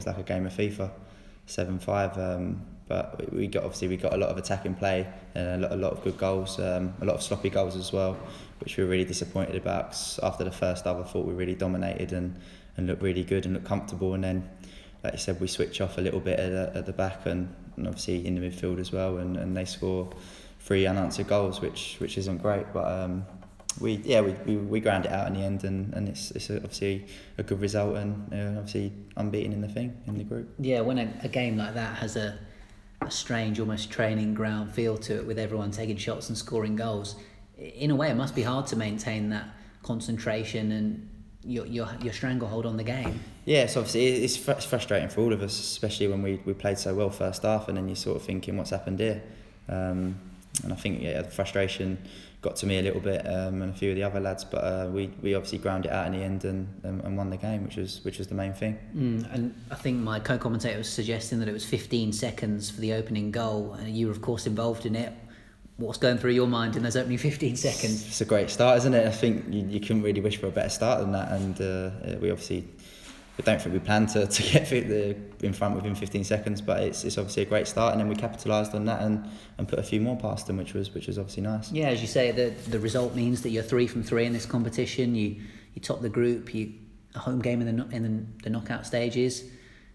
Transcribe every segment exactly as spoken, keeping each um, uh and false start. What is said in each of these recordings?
It's like a game of FIFA, seven five. Um, but we got obviously we got a lot of attacking play and a lot, a lot of good goals, um, a lot of sloppy goals as well, which we were really disappointed about. 'Cause after the first half, I thought we really dominated and, and looked really good and looked comfortable. And then, like you said, we switch off a little bit at the, at the back and, and obviously in the midfield as well. And, and they score three unanswered goals, which which isn't great. But um, we yeah we, we we ground it out in the end, and, and it's it's obviously a good result and uh, obviously unbeaten in the thing in the group. Yeah, when a, a game like that has a a strange, almost training ground feel to it, with everyone taking shots and scoring goals, in a way it must be hard to maintain that concentration and your your your stranglehold on the game. Yeah, it's obviously it's, fr- it's frustrating for all of us, especially when we, we played so well first half, and then you're sort of thinking what's happened here. Um, and I think yeah, the frustration got to me a little bit, um, and a few of the other lads, but uh, we, we obviously ground it out in the end and, and, and won the game, which was which was the main thing. Mm, and I think my co-commentator was suggesting that it was fifteen seconds for the opening goal, and you were of course involved in it. What's going through your mind in those opening fifteen seconds? It's a great start, isn't it? I think you, you couldn't really wish for a better start than that, and uh, we obviously we don't think we planned to, to get the, in front within fifteen seconds, but it's it's obviously a great start, and then we capitalised on that and, and put a few more past them, which was which was obviously nice. Yeah, as you say, the the result means that you're three from three in this competition. You you top the group. You a home game in the in the, the knockout stages.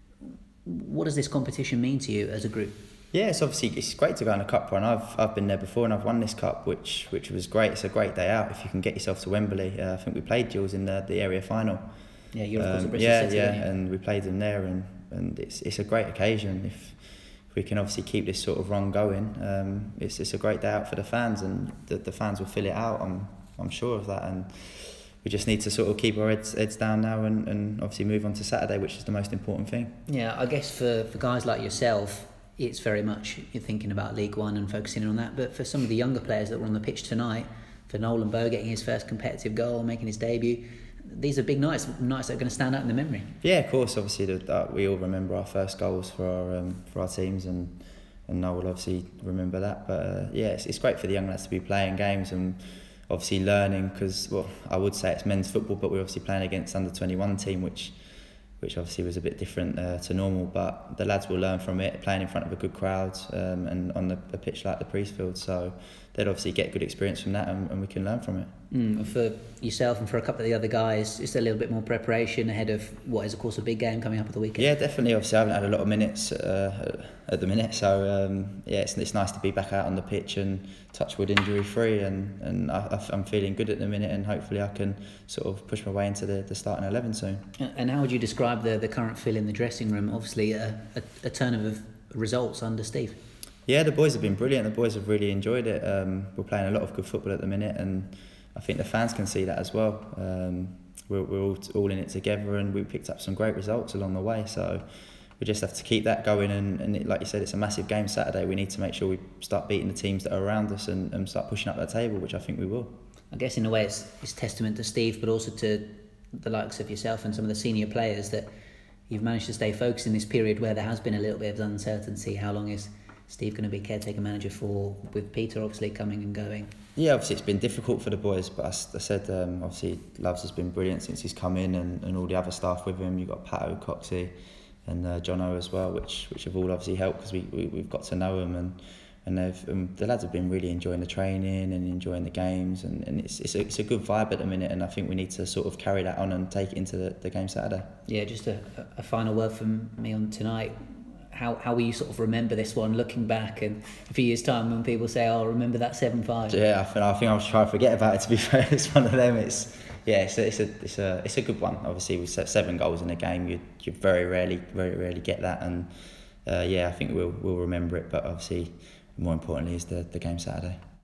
What does this competition mean to you as a group? Yeah, it's obviously it's great to go on a cup run. I've I've been there before and I've won this cup, which which was great. It's a great day out if you can get yourself to Wembley. Uh, I think we played Jules in the, the area final. Yeah, you're of course um, at Bristol yeah, City. Yeah, Yeah, and we played them there, and, and it's it's a great occasion. If, if we can obviously keep this sort of run going, um, it's it's a great day out for the fans, and the, the fans will fill it out. I'm I'm sure of that, and we just need to sort of keep our heads, heads down now, and, and obviously move on to Saturday, which is the most important thing. Yeah, I guess for, for guys like yourself, it's very much you're thinking about League One and focusing on that. But for some of the younger players that were on the pitch tonight, for Nolan Bow getting his first competitive goal, making his debut, these are big nights, nights that are going to stand out in the memory. Yeah, of course. Obviously, the, uh, we all remember our first goals for our um, for our teams, and and Noel will obviously remember that. But uh, yeah, it's, it's great for the young lads to be playing games and obviously learning, because well, I would say it's men's football, but we're obviously playing against under twenty-one team, which. which obviously was a bit different uh, to normal, but the lads will learn from it, playing in front of a good crowd um, and on the, a pitch like the Priestfield, so they'd obviously get good experience from that, and, and we can learn from it. Mm, for yourself and for a couple of the other guys, is there a little bit more preparation ahead of what is of course a big game coming up at the weekend? Yeah, definitely. Obviously I haven't had a lot of minutes uh, at the minute, so um, yeah, it's, it's nice to be back out on the pitch and touch wood injury free, and, and I, I'm feeling good at the minute, and hopefully I can sort of push my way into the, the starting eleven soon. And how would you describe the, the current feel in the dressing room? Obviously a, a, a turn of results under Steve. Yeah, the boys have been brilliant. The boys have really enjoyed it. Um, we're playing a lot of good football at the minute, and I think the fans can see that as well. Um, we're we're all, all in it together, and we picked up some great results along the way. So we just have to keep that going. And, and it, like you said, it's a massive game Saturday. We need to make sure we start beating the teams that are around us and, and start pushing up that table, which I think we will. I guess in a way it's, it's testament to Steve, but also to the likes of yourself and some of the senior players that you've managed to stay focused in this period where there has been a little bit of uncertainty. How long is Steve going to be caretaker manager for, with Peter obviously coming and going? Yeah, obviously it's been difficult for the boys, but as I said, um, obviously Loves has been brilliant since he's come in, and, and all the other staff with him. You've got Pato, Coxie and uh, Jono as well, which which have all obviously helped, because we, we, we've got to know them, and and they've, um, the lads have been really enjoying the training and enjoying the games, and, and it's it's a, it's a good vibe at the minute, and I think we need to sort of carry that on and take it into the, the game Saturday. Yeah, just a, a final word from me on tonight. How how will you sort of remember this one, looking back in a few years' time when people say, "Oh, remember that seven five"? Yeah, I think I think I'll try to forget about it. To be fair, it's one of them. It's yeah, it's a, it's a it's a it's a good one. Obviously, we set seven goals in a game. You you very rarely very rarely get that, and uh, yeah, I think we'll we'll remember it. But obviously, more importantly, is the the game Saturday.